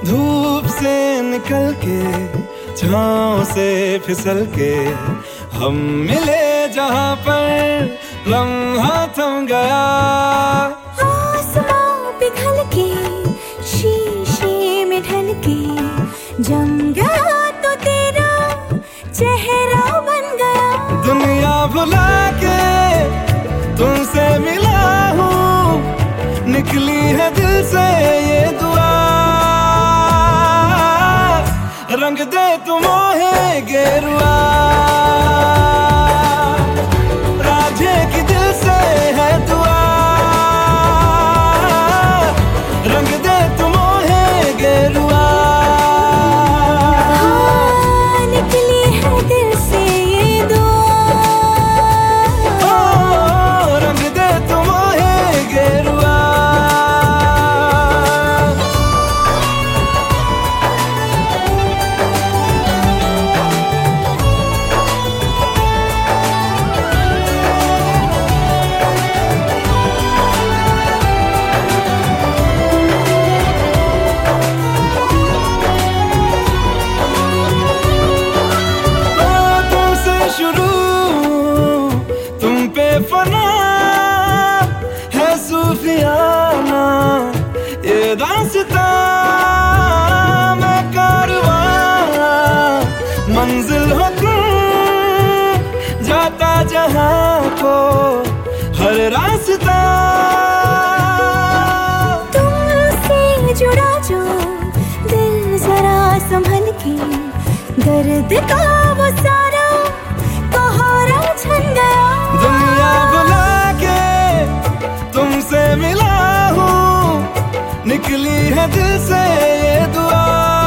धूप से निकल के छाँव से फिसल के हम मिले जहाँ पर लम्हा थम गया। आसमां पिघल के शीशे में ढल के जम गया तो तेरा चेहरा बन गया। दुनिया भुला के तुमसे मिला हूँ, निकली है दिल से ये दुआ। रंग दे तू मोहे गेरुआ, राधे की दिल से है दुआ। रंग दे तू मोहे गेरुआ, हाँ, निकली है दिल से ये दुआ। ओ, रंग दे तू मोहे गेरुआ। तुम पे फना है सूफियाना ये दास्तां, मैं कारवां मंजिल हो तुम, जाता जहां को हर रास्ता। तुमसे जुड़ा जो दिल जरा संभल के, दर्द का वो सारा कोहरा छन गया। दुनिया बुला के तुमसे मिला हूँ, निकली है दिल से ये दुआ।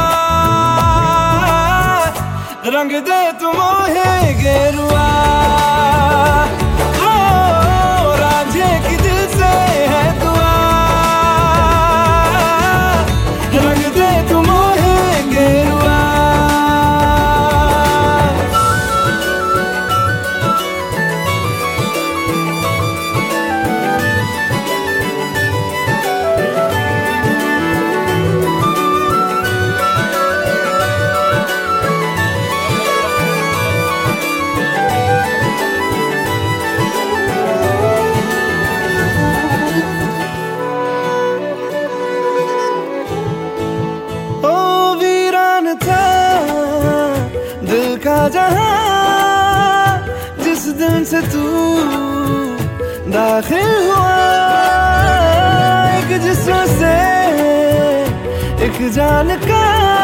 रंग दे तू मोहे गेरुआ, ओ, राधे की दिल से है दुआ। रंग दे तू मोहे गेरुआ। दिल का जहां जिस दिन से तू दाखिल हुआ, एक जिस्म से एक जान का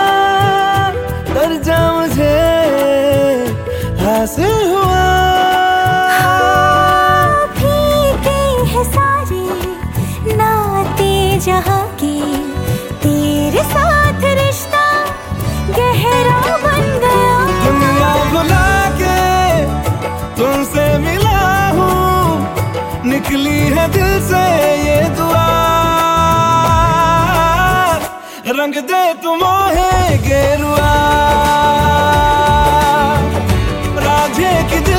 दर्जा मुझे हासिल हुआ। फीके हैं सारे नाते जहाँ के, तेरे साथ रिश्ता गहरा बन गया। दुनिया भुला के तुमसे मिला हूँ, निकली है दिल से ये दुआ। रंग दे तू मोहे गेरुआ, राधे की